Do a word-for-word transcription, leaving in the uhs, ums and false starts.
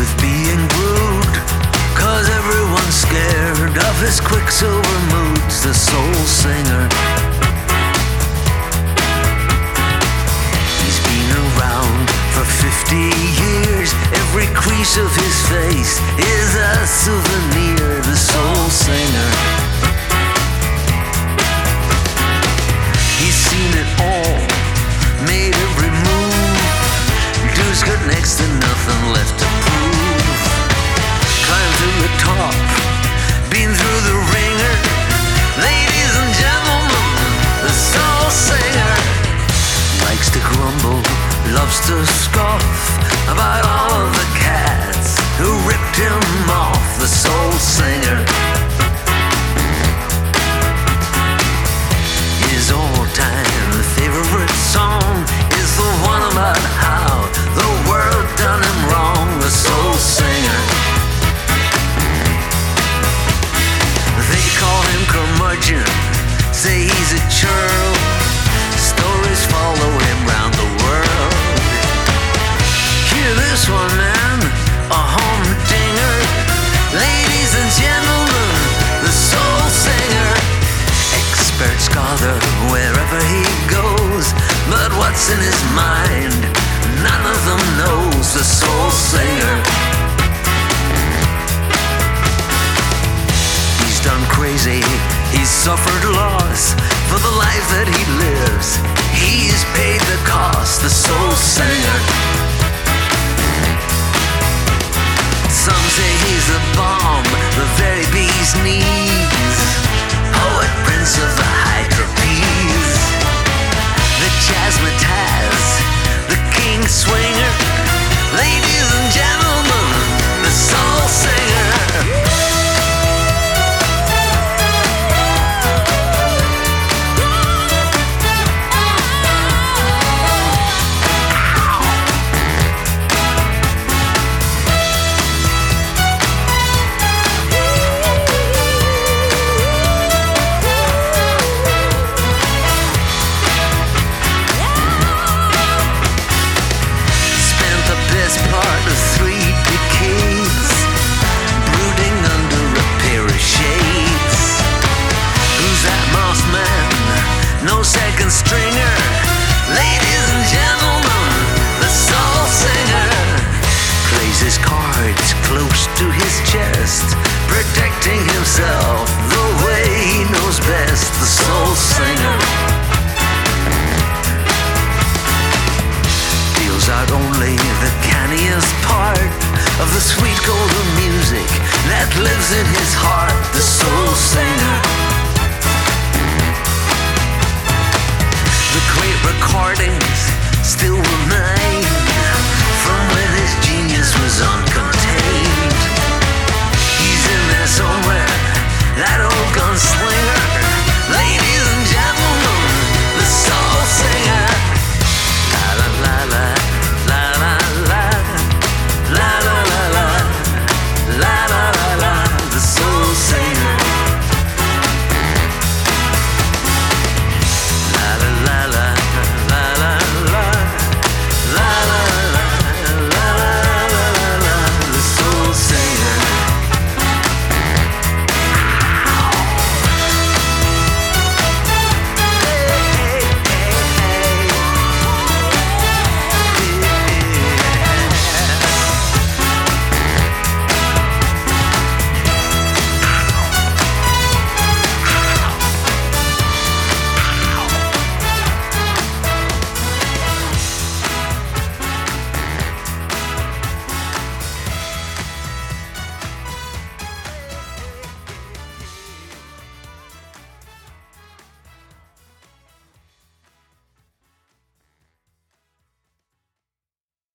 with being rude, 'cause everyone's scared of his quicksilver moods. The soul singer, he's been around for fifty years. Every crease of his face is a souvenir. The soul singer, he's seen it all, made every move. Dude's got next to nothing left to prove. Climbed to the top, been through the ringer. Ladies and gentlemen, the soul singer likes to grumble, loves to scoff about all of the cats who ripped him off. The soul singer, his all-time favorite song is the one about how the world done him wrong. The soul singer, they call him curmudgeon, say he's a churl. Stories follow him round the world. Hear this one, man, a humdinger. Ladies and gentlemen, the soul singer, expert scholar wherever he goes, but what's in his mind, none of them knows. The soul singer, he's done crazy, he's suffered loss for the life that he lives. He's paid the cost. The soul singer, some say he's the bomb, the very bee's knees. Poet, prince of the high trapeze, the jazzmatazz, the king swinger. Ladies and gentlemen, the soul singer. Part of three decades, brooding under a pair of shades. Who's that masked man? No second stringer. Ladies and gentlemen, the soul singer plays his cards close to his chest, protecting himself the way he knows best. The soul singer deals out only the canniest part of the sweet golden music that lives in his heart. The soul singer, the great recordings still remain.